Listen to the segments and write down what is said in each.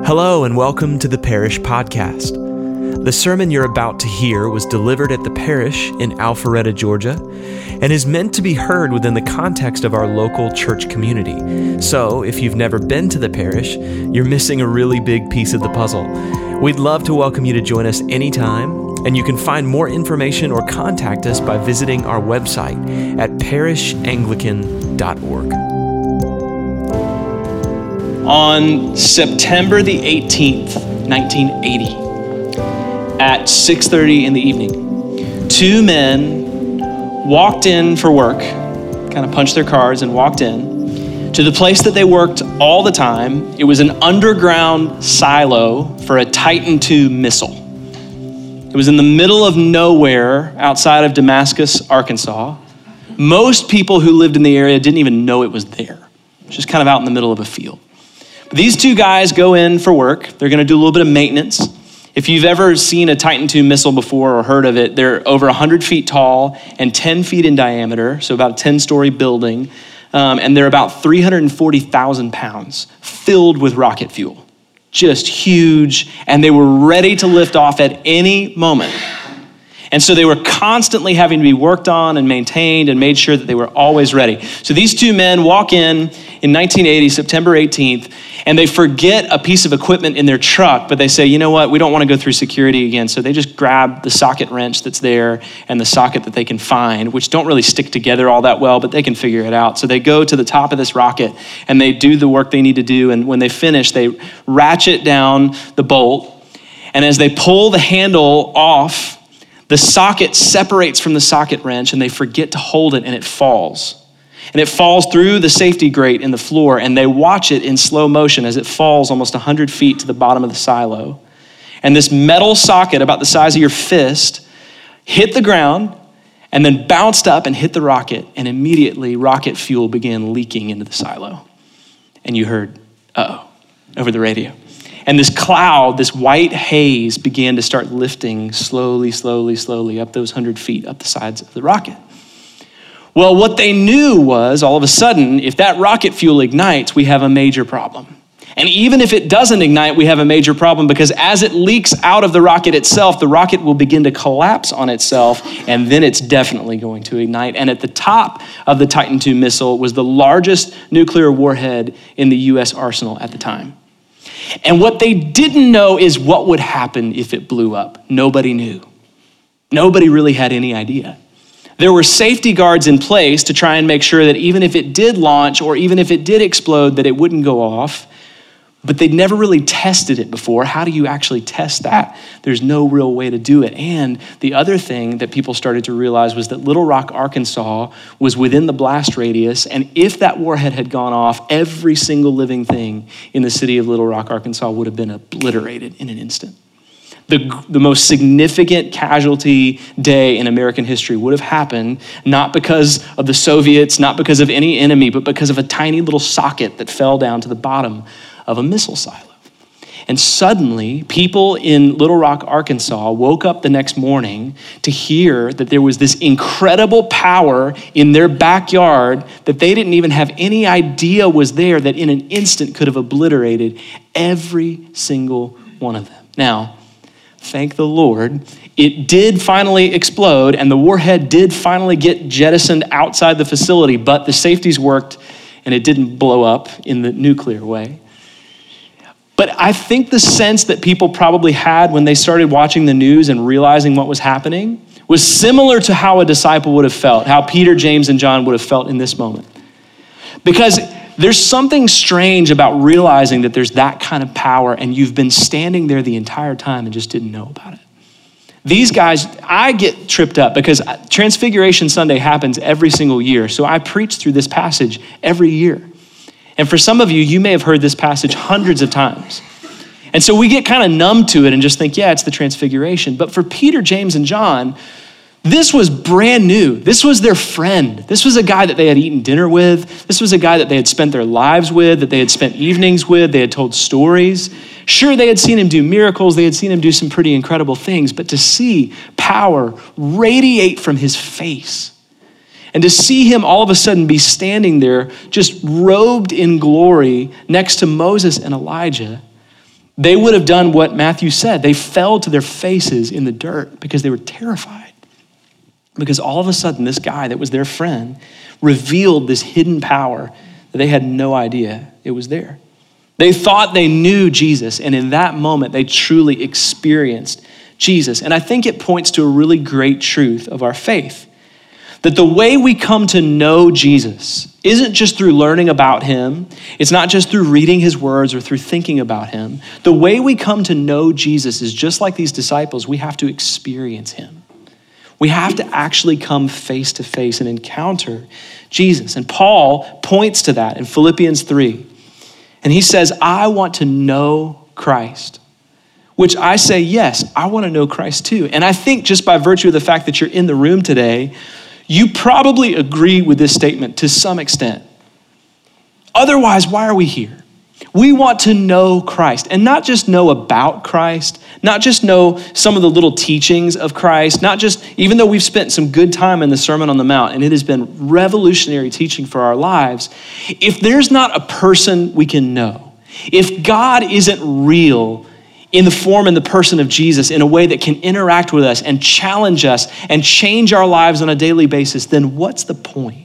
Hello and welcome to the Parish Podcast. The sermon you're about to hear was delivered at the Parish in Alpharetta, Georgia, and is meant to be heard within the context of our local church community. So, if you've never been to the Parish, you're missing a really big piece of the puzzle. We'd love to welcome you to join us anytime, and you can find more information or contact us by visiting our website at parishanglican.org. On September the 18th, 1980, at 6:30 in the evening, two men walked in for work, kind of punched their cards and walked in to the place that they worked all the time. It was an underground silo for a Titan II missile. It was in the middle of nowhere outside of Damascus, Arkansas. Most people who lived in the area didn't even know it was there. It was just kind of out in the middle of a field. But these two guys go in for work. They're going to do a little bit of maintenance. If you've ever seen a Titan II missile before or heard of it, they're over 100 feet tall and 10 feet in diameter, so about a 10-story building, and they're about 340,000 pounds filled with rocket fuel. Just huge, and they were ready to lift off at any moment. And so they were constantly having to be worked on and maintained and made sure that they were always ready. So these two men walk in 1980, September 18th, and they forget a piece of equipment in their truck, but they say, you know what, we don't want to go through security again. So they just grab the socket wrench that's there and the socket that they can find, which don't really stick together all that well, but they can figure it out. So they go to the top of this rocket and they do the work they need to do. And when they finish, they ratchet down the bolt. And as they pull the handle off, the socket separates from the socket wrench and they forget to hold it and it falls. And it falls through the safety grate in the floor and they watch it in slow motion as it falls almost 100 feet to the bottom of the silo. And this metal socket about the size of your fist hit the ground and then bounced up and hit the rocket, and immediately rocket fuel began leaking into the silo. And you heard, uh-oh, over the radio. And this cloud, this white haze began to start lifting slowly up those 100 feet up the sides of the rocket. Well, what they knew was all of a sudden, if that rocket fuel ignites, we have a major problem. And even if it doesn't ignite, we have a major problem because as it leaks out of the rocket itself, the rocket will begin to collapse on itself, and then it's definitely going to ignite. And at the top of the Titan II missile was the largest nuclear warhead in the U.S. arsenal at the time. And what they didn't know is what would happen if it blew up. Nobody knew. Nobody really had any idea. There were safety guards in place to try and make sure that even if it did launch or even if it did explode, that it wouldn't go off. But they'd never really tested it before. How do you actually test that? There's no real way to do it. And the other thing that people started to realize was that Little Rock, Arkansas was within the blast radius. And if that warhead had gone off, every single living thing in the city of Little Rock, Arkansas would have been obliterated in an instant. The most significant casualty day in American history would have happened not because of the Soviets, not because of any enemy, but because of a tiny little socket that fell down to the bottom of a missile silo. And suddenly, people in Little Rock, Arkansas woke up the next morning to hear that there was this incredible power in their backyard that they didn't even have any idea was there, that in an instant could have obliterated every single one of them. Now, thank the Lord, it did finally explode and the warhead did finally get jettisoned outside the facility, but the safeties worked and it didn't blow up in the nuclear way. But I think the sense that people probably had when they started watching the news and realizing what was happening was similar to how a disciple would have felt, how Peter, James, and John would have felt in this moment. Because there's something strange about realizing that there's that kind of power and you've been standing there the entire time and just didn't know about it. These guys, I get tripped up because Transfiguration Sunday happens every single year. So I preach through this passage every year. And for some of you, you may have heard this passage hundreds of times. And so we get kind of numb to it and just think, yeah, it's the Transfiguration. But for Peter, James, and John, this was brand new. This was their friend. This was a guy that they had eaten dinner with. This was a guy that they had spent their lives with, that they had spent evenings with. They had told stories. Sure, they had seen him do miracles. They had seen him do some pretty incredible things. But to see power radiate from his face and to see him all of a sudden be standing there just robed in glory next to Moses and Elijah, they would have done what Matthew said. They fell to their faces in the dirt because they were terrified. Because all of a sudden, this guy that was their friend revealed this hidden power that they had no idea it was there. They thought they knew Jesus, and in that moment, they truly experienced Jesus. And I think it points to a really great truth of our faith, that the way we come to know Jesus isn't just through learning about him. It's not just through reading his words or through thinking about him. The way we come to know Jesus is just like these disciples. We have to experience him. We have to actually come face to face and encounter Jesus. And Paul points to that in Philippians 3. And he says, I want to know Christ. Which I say, yes, I want to know Christ too. And I think just by virtue of the fact that you're in the room today, you probably agree with this statement to some extent. Otherwise, why are we here? We want to know Christ, and not just know about Christ, not just know some of the little teachings of Christ, not just, even though we've spent some good time in the Sermon on the Mount, and it has been revolutionary teaching for our lives, if there's not a person we can know, if God isn't real in the form and the person of Jesus in a way that can interact with us and challenge us and change our lives on a daily basis, then what's the point?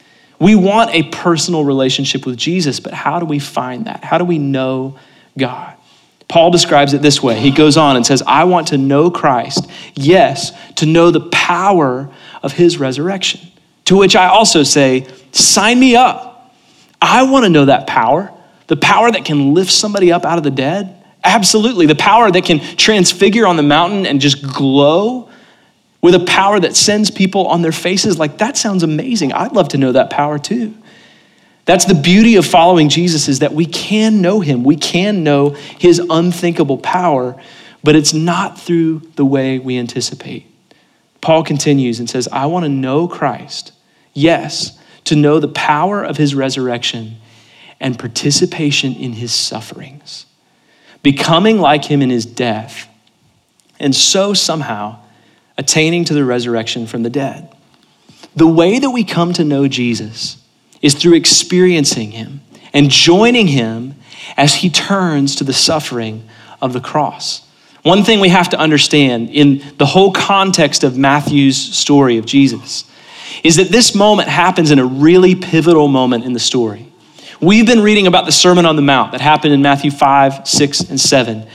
We want a personal relationship with Jesus, but how do we find that? How do we know God? Paul describes it this way. He goes on and says, I want to know Christ, yes, to know the power of his resurrection. To which I also say, sign me up. I want to know that power, the power that can lift somebody up out of the dead. Absolutely, the power that can transfigure on the mountain and just glow with a power that sends people on their faces. Like, that sounds amazing. I'd love to know that power too. That's the beauty of following Jesus, is that we can know him. We can know his unthinkable power, but it's not through the way we anticipate. Paul continues and says, I want to know Christ. Yes, to know the power of his resurrection and participation in his sufferings, becoming like him in his death, and so somehow attaining to the resurrection from the dead. The way that we come to know Jesus is through experiencing him and joining him as he turns to the suffering of the cross. One thing we have to understand in the whole context of Matthew's story of Jesus is that this moment happens in a really pivotal moment in the story. We've been reading about the Sermon on the Mount that happened in Matthew 5, 6, and 7.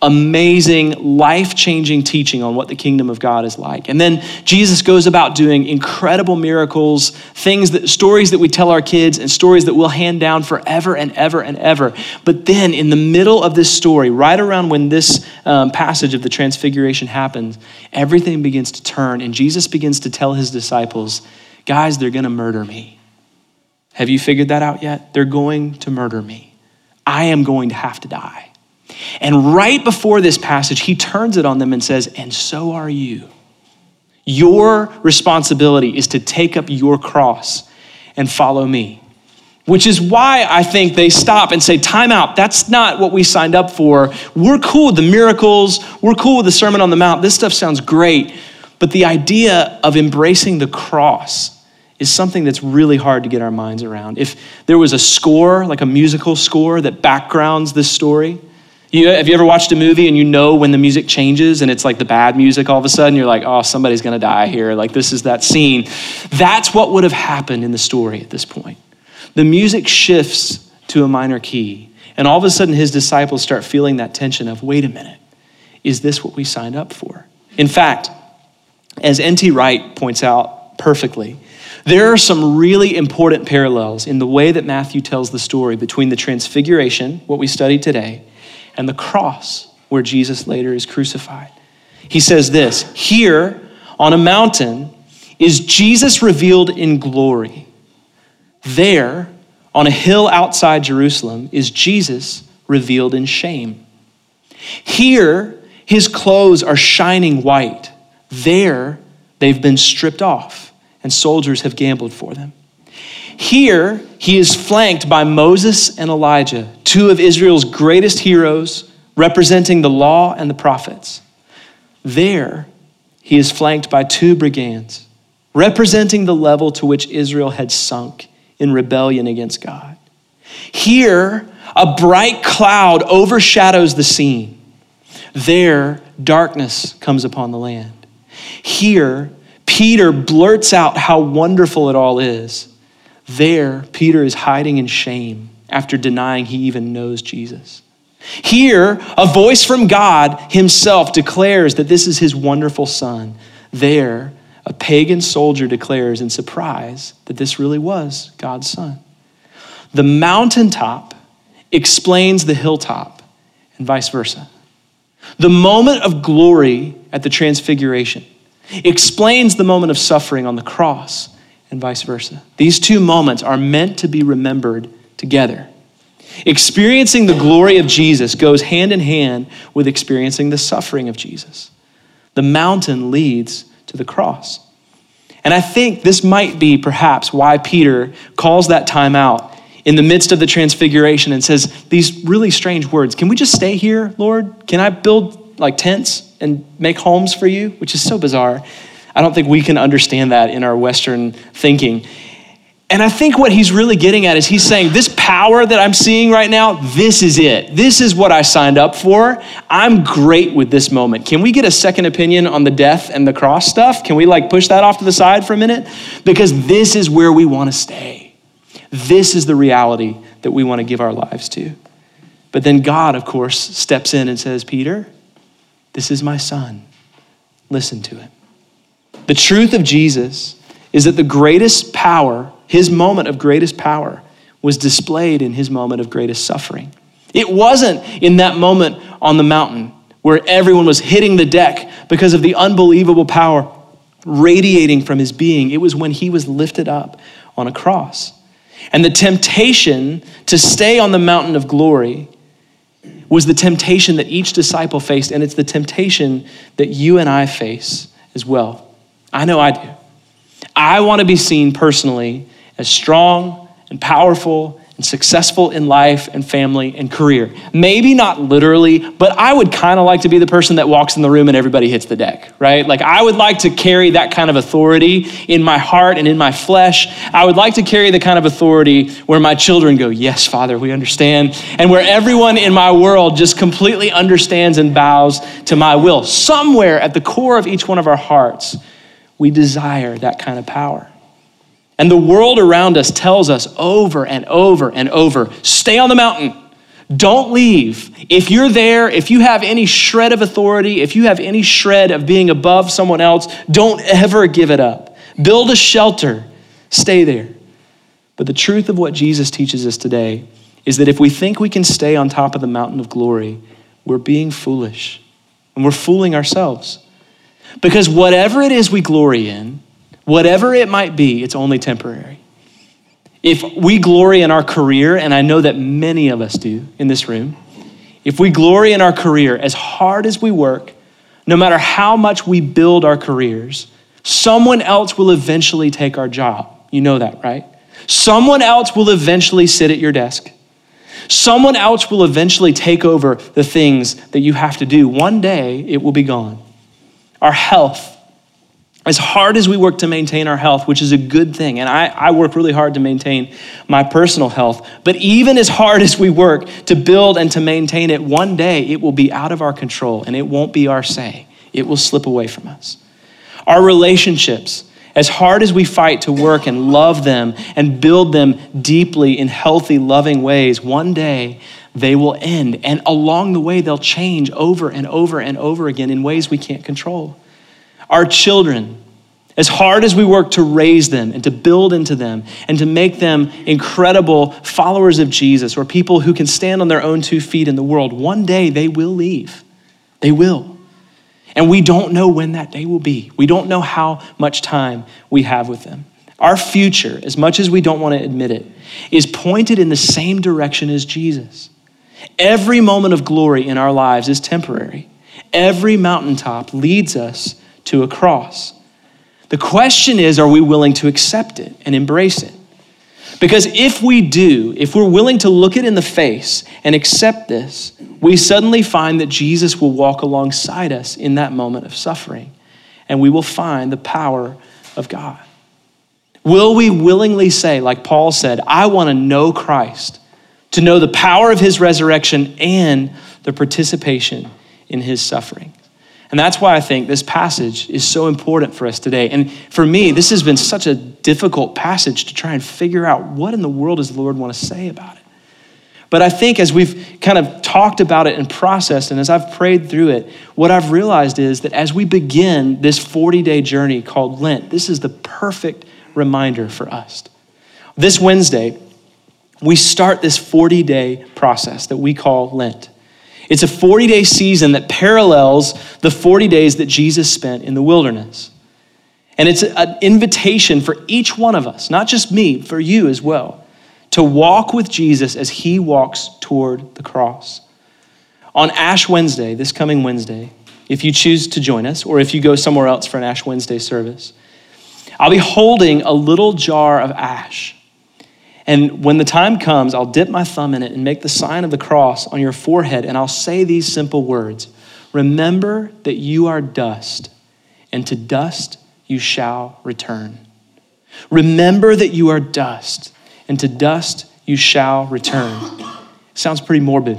Amazing, life-changing teaching on what the kingdom of God is like. And then Jesus goes about doing incredible miracles, stories that we tell our kids and stories that we'll hand down forever and ever and ever. But then in the middle of this story, right around when this passage of the transfiguration happens, everything begins to turn and Jesus begins to tell his disciples, guys, they're gonna murder me. Have you figured that out yet? They're going to murder me. I am going to have to die. And right before this passage, he turns it on them and says, and so are you. Your responsibility is to take up your cross and follow me. Which is why I think they stop and say, time out. That's not what we signed up for. We're cool with the miracles. We're cool with the Sermon on the Mount. This stuff sounds great. But the idea of embracing the cross is something that's really hard to get our minds around. If there was a score, like a musical score that backgrounds this story, have you ever watched a movie and you know when the music changes and it's like the bad music all of a sudden? You're like, oh, somebody's gonna die here. Like, this is that scene. That's what would have happened in the story at this point. The music shifts to a minor key, and all of a sudden his disciples start feeling that tension of, wait a minute, is this what we signed up for? In fact, as N.T. Wright points out perfectly, there are some really important parallels in the way that Matthew tells the story between the transfiguration, what we studied today, and the cross where Jesus later is crucified. He says this, here on a mountain is Jesus revealed in glory. There, on a hill outside Jerusalem, is Jesus revealed in shame. Here, his clothes are shining white. There, they've been stripped off, and soldiers have gambled for them. Here, he is flanked by Moses and Elijah, two of Israel's greatest heroes, representing the law and the prophets. There, he is flanked by two brigands, representing the level to which Israel had sunk in rebellion against God. Here, A bright cloud overshadows the scene. There, darkness comes upon the land. Here, Peter blurts out how wonderful it all is. There, Peter is hiding in shame after denying he even knows Jesus. Here, a voice from God himself declares that this is his wonderful son. There, a pagan soldier declares in surprise that this really was God's son. The mountaintop explains the hilltop and vice versa. The moment of glory at the transfiguration explains the moment of suffering on the cross and vice versa. These two moments are meant to be remembered together. Experiencing the glory of Jesus goes hand in hand with experiencing the suffering of Jesus. The mountain leads to the cross. And I think this might be perhaps why Peter calls that time out in the midst of the transfiguration and says these really strange words. Can we just stay here, Lord? Can I build like tents and make homes for you? Which is so bizarre. I don't think we can understand that in our Western thinking. And I think what he's really getting at is he's saying this power that I'm seeing right now, this is it. This is what I signed up for. I'm great with this moment. Can we get a second opinion on the death and the cross stuff? Can we like push that off to the side for a minute? Because this is where we want to stay. This is the reality that we want to give our lives to. But then God, of course, steps in and says, Peter, this is my son. Listen to him. The truth of Jesus is that the greatest power, his moment of greatest power, was displayed in his moment of greatest suffering. It wasn't in that moment on the mountain where everyone was hitting the deck because of the unbelievable power radiating from his being. It was when he was lifted up on a cross. And the temptation to stay on the mountain of glory was the temptation that each disciple faced, and it's the temptation that you and I face as well. I know I do. I want to be seen personally as strong and powerful and successful in life and family and career. Maybe not literally, but I would kind of like to be the person that walks in the room and everybody hits the deck, right? Like I would like to carry that kind of authority in my heart and in my flesh. I would like to carry the kind of authority where my children go, yes, Father, we understand. And where everyone in my world just completely understands and bows to my will. Somewhere at the core of each one of our hearts, we desire that kind of power. And the world around us tells us over and over and over, stay on the mountain, don't leave. If you're there, if you have any shred of authority, if you have any shred of being above someone else, don't ever give it up. Build a shelter, stay there. But the truth of what Jesus teaches us today is that if we think we can stay on top of the mountain of glory, we're being foolish and we're fooling ourselves. Because whatever it is we glory in, whatever it might be, it's only temporary. If we glory in our career, and I know that many of us do in this room, if we glory in our career, as hard as we work, no matter how much we build our careers, someone else will eventually take our job. You know that, right? Someone else will eventually sit at your desk. Someone else will eventually take over the things that you have to do. One day, it will be gone. Our health, as hard as we work to maintain our health, which is a good thing, and I work really hard to maintain my personal health, but even as hard as we work to build and to maintain it, one day it will be out of our control and it won't be our say. It will slip away from us. Our relationships, as hard as we fight to work and love them and build them deeply in healthy, loving ways, one day they will end. And along the way, they'll change over and over and over again in ways we can't control. Our children, as hard as we work to raise them and to build into them and to make them incredible followers of Jesus or people who can stand on their own 2 feet in the world, one day they will leave. They will. And we don't know when that day will be. We don't know how much time we have with them. Our future, as much as we don't want to admit it, is pointed in the same direction as Jesus. Every moment of glory in our lives is temporary. Every mountaintop leads us to a cross. The question is, are we willing to accept it and embrace it? Because if we do, if we're willing to look it in the face and accept this, we suddenly find that Jesus will walk alongside us in that moment of suffering, and we will find the power of God. Will we willingly say, like Paul said, I want to know Christ to know the power of his resurrection and the participation in his suffering. And that's why I think this passage is so important for us today. And for me, this has been such a difficult passage to try and figure out what in the world does the Lord want to say about it. But I think as we've kind of talked about it and processed, and as I've prayed through it, what I've realized is that as we begin this 40-day journey called Lent, this is the perfect reminder for us. This Wednesday, we start this 40-day process that we call Lent. It's a 40-day season that parallels the 40 days that Jesus spent in the wilderness. And it's an invitation for each one of us, not just me, for you as well, to walk with Jesus as he walks toward the cross. On Ash Wednesday, this coming Wednesday, if you choose to join us, or if you go somewhere else for an Ash Wednesday service, I'll be holding a little jar of ash. And when the time comes, I'll dip my thumb in it and make the sign of the cross on your forehead, and I'll say these simple words: remember that you are dust, and to dust you shall return. Remember that you are dust, and to dust you shall return. Sounds pretty morbid.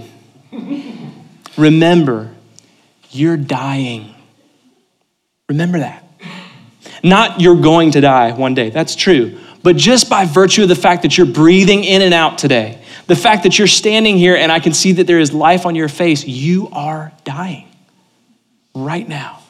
Remember, you're dying. Remember that. Not you're going to die one day, that's true. But just by virtue of the fact that you're breathing in and out today, the fact that you're standing here and I can see that there is life on your face, you are dying right now.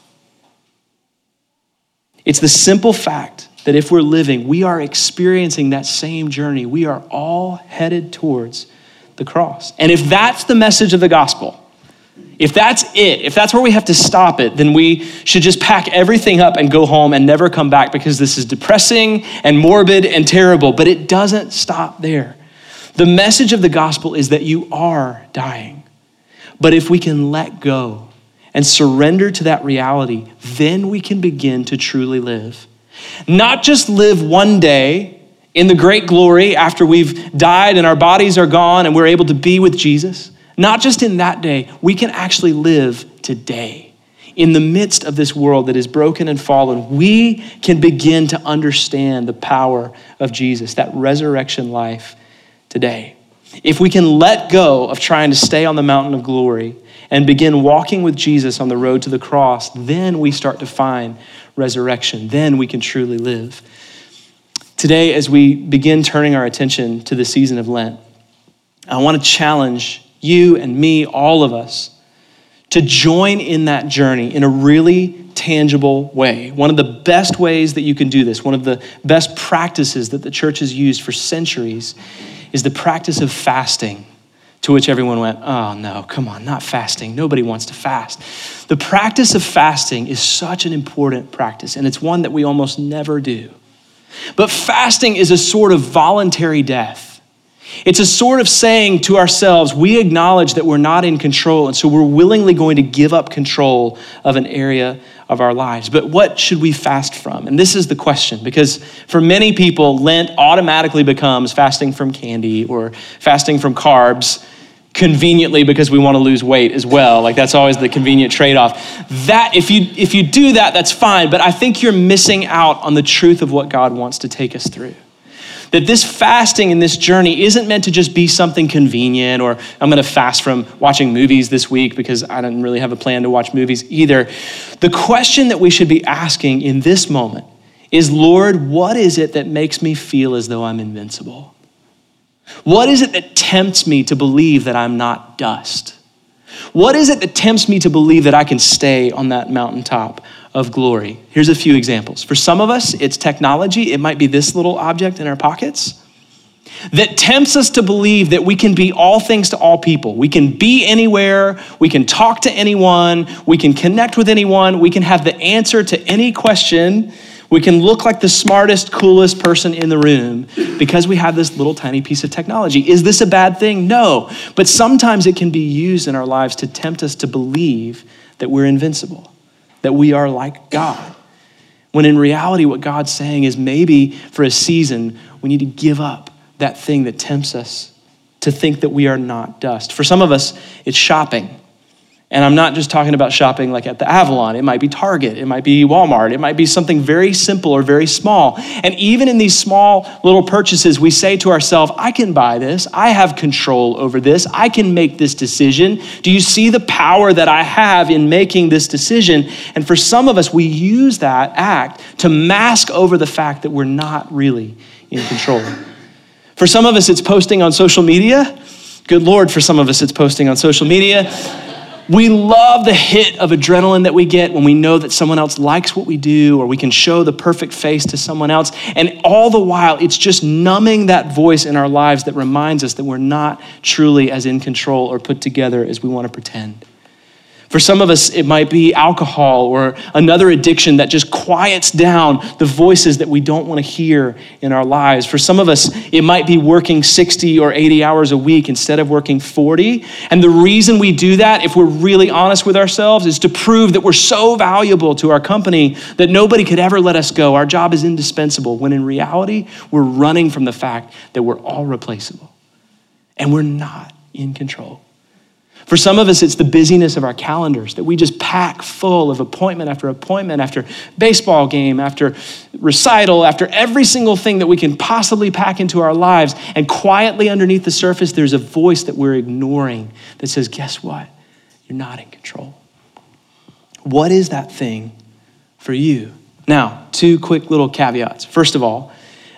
It's the simple fact that if we're living, we are experiencing that same journey. We are all headed towards the cross. And if that's the message of the gospel, if that's it, if that's where we have to stop it, then we should just pack everything up and go home and never come back, because this is depressing and morbid and terrible. But it doesn't stop there. The message of the gospel is that you are dying. But if we can let go and surrender to that reality, then we can begin to truly live. Not just live one day in the great glory after we've died and our bodies are gone and we're able to be with Jesus. Not just in that day, we can actually live today. In the midst of this world that is broken and fallen, we can begin to understand the power of Jesus, that resurrection life today. If we can let go of trying to stay on the mountain of glory and begin walking with Jesus on the road to the cross, then we start to find resurrection. Then we can truly live. Today, as we begin turning our attention to the season of Lent, I want to challenge you and me, all of us, to join in that journey in a really tangible way. One of the best ways that you can do this, one of the best practices that the church has used for centuries, is the practice of fasting, to which everyone went, oh no, come on, not fasting. Nobody wants to fast. The practice of fasting is such an important practice, and it's one that we almost never do. But fasting is a sort of voluntary death. It's a sort of saying to ourselves, we acknowledge that we're not in control, and so we're willingly going to give up control of an area of our lives. But what should we fast from? And this is the question, because for many people, Lent automatically becomes fasting from candy or fasting from carbs, conveniently because we want to lose weight as well. Like that's always the convenient trade-off. That if you do that, that's fine, but I think you're missing out on the truth of what God wants to take us through. That this fasting and this journey isn't meant to just be something convenient, or I'm going to fast from watching movies this week because I didn't really have a plan to watch movies either. The question that we should be asking in this moment is, Lord, what is it that makes me feel as though I'm invincible? What is it that tempts me to believe that I'm not dust? What is it that tempts me to believe that I can stay on that mountaintop of glory? Here's a few examples. For some of us, it's technology. It might be this little object in our pockets that tempts us to believe that we can be all things to all people. We can be anywhere. We can talk to anyone. We can connect with anyone. We can have the answer to any question. We can look like the smartest, coolest person in the room because we have this little tiny piece of technology. Is this a bad thing? No. But sometimes it can be used in our lives to tempt us to believe that we're invincible, that we are like God. When in reality, what God's saying is maybe for a season, we need to give up that thing that tempts us to think that we are not dust. For some of us, it's shopping. And I'm not just talking about shopping like at the Avalon. It might be Target. It might be Walmart. It might be something very simple or very small. And even in these small little purchases, we say to ourselves, I can buy this. I have control over this. I can make this decision. Do you see the power that I have in making this decision? And for some of us, we use that act to mask over the fact that we're not really in control. For some of us, it's posting on social media. Good Lord, for some of us, it's posting on social media. We love the hit of adrenaline that we get when we know that someone else likes what we do, or we can show the perfect face to someone else. And all the while, it's just numbing that voice in our lives that reminds us that we're not truly as in control or put together as we want to pretend. For some of us, it might be alcohol or another addiction that just quiets down the voices that we don't want to hear in our lives. For some of us, it might be working 60 or 80 hours a week instead of working 40. And the reason we do that, if we're really honest with ourselves, is to prove that we're so valuable to our company that nobody could ever let us go. Our job is indispensable, when in reality, we're running from the fact that we're all replaceable and we're not in control. For some of us, it's the busyness of our calendars that we just pack full of appointment, after baseball game, after recital, after every single thing that we can possibly pack into our lives. And quietly underneath the surface, there's a voice that we're ignoring that says, guess what? You're not in control. What is that thing for you? Now, 2 quick little caveats. First of all,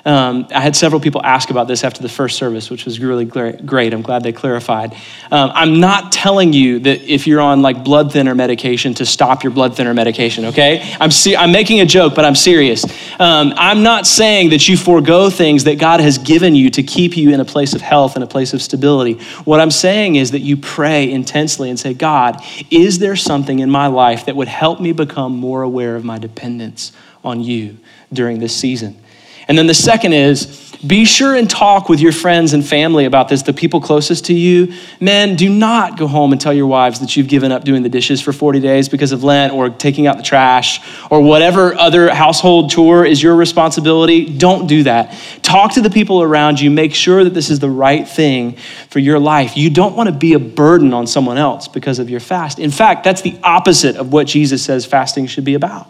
I had several people ask about this after the first service, which was really great. I'm glad they clarified. I'm not telling you that if you're on like blood thinner medication to stop your blood thinner medication, okay? I'm making a joke, but I'm serious. I'm not saying that you forego things that God has given you to keep you in a place of health and a place of stability. What I'm saying is that you pray intensely and say, God, is there something in my life that would help me become more aware of my dependence on you during this season? And then the second is, be sure and talk with your friends and family about this, the people closest to you. Men, do not go home and tell your wives that you've given up doing the dishes for 40 days because of Lent, or taking out the trash, or whatever other household chore is your responsibility. Don't do that. Talk to the people around you. Make sure that this is the right thing for your life. You don't want to be a burden on someone else because of your fast. In fact, that's the opposite of what Jesus says fasting should be about.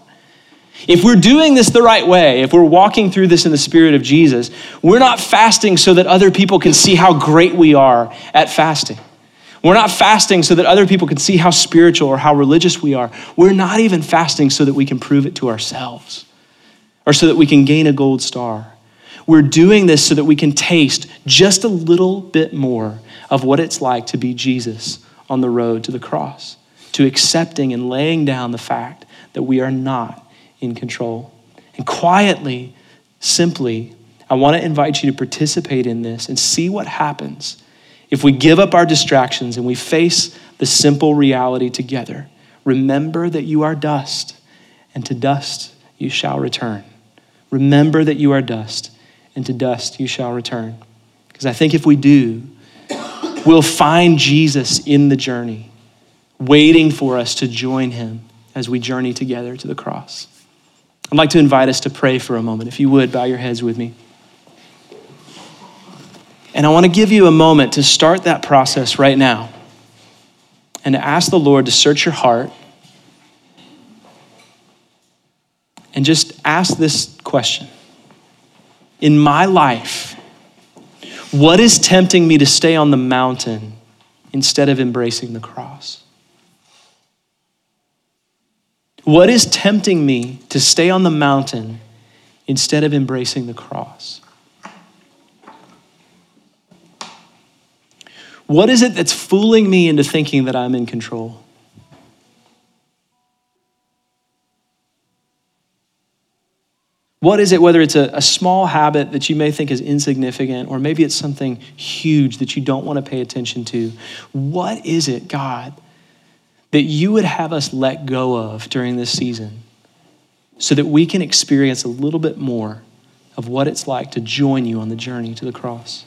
If we're doing this the right way, if we're walking through this in the spirit of Jesus, we're not fasting so that other people can see how great we are at fasting. We're not fasting so that other people can see how spiritual or how religious we are. We're not even fasting so that we can prove it to ourselves or so that we can gain a gold star. We're doing this so that we can taste just a little bit more of what it's like to be Jesus on the road to the cross, to accepting and laying down the fact that we are not in control. And quietly, simply, I want to invite you to participate in this and see what happens if we give up our distractions and we face the simple reality together. Remember that you are dust, and to dust you shall return. Remember that you are dust, and to dust you shall return. Because I think if we do, we'll find Jesus in the journey, waiting for us to join him as we journey together to the cross. I'd like to invite us to pray for a moment. If you would, bow your heads with me. And I want to give you a moment to start that process right now and to ask the Lord to search your heart and just ask this question. In my life, what is tempting me to stay on the mountain instead of embracing the cross? What is tempting me to stay on the mountain instead of embracing the cross? What is it that's fooling me into thinking that I'm in control? What is it, whether it's a small habit that you may think is insignificant, or maybe it's something huge that you don't want to pay attention to? What is it, God, that you would have us let go of during this season so that we can experience a little bit more of what it's like to join you on the journey to the cross?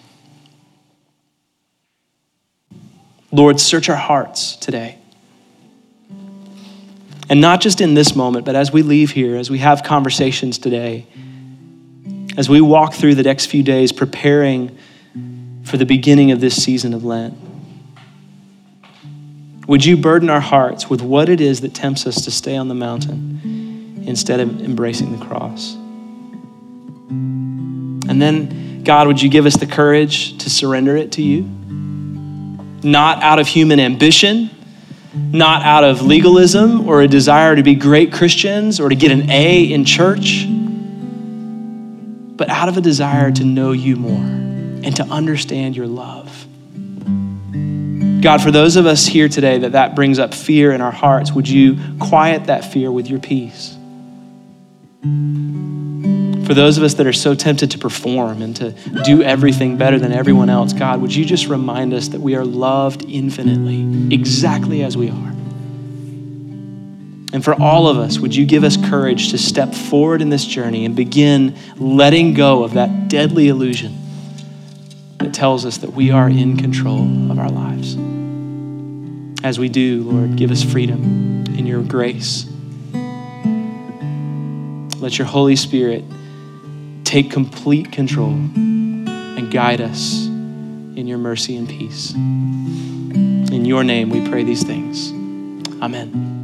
Lord, search our hearts today. And not just in this moment, but as we leave here, as we have conversations today, as we walk through the next few days preparing for the beginning of this season of Lent. Would you burden our hearts with what it is that tempts us to stay on the mountain instead of embracing the cross? And then, God, would you give us the courage to surrender it to you? Not out of human ambition, not out of legalism or a desire to be great Christians or to get an A in church, but out of a desire to know you more and to understand your love. God, for those of us here today that brings up fear in our hearts, would you quiet that fear with your peace? For those of us that are so tempted to perform and to do everything better than everyone else, God, would you just remind us that we are loved infinitely, exactly as we are? And for all of us, would you give us courage to step forward in this journey and begin letting go of that deadly illusion that tells us that we are in control of our lives? As we do, Lord, give us freedom in your grace. Let your Holy Spirit take complete control and guide us in your mercy and peace. In your name we pray these things. Amen.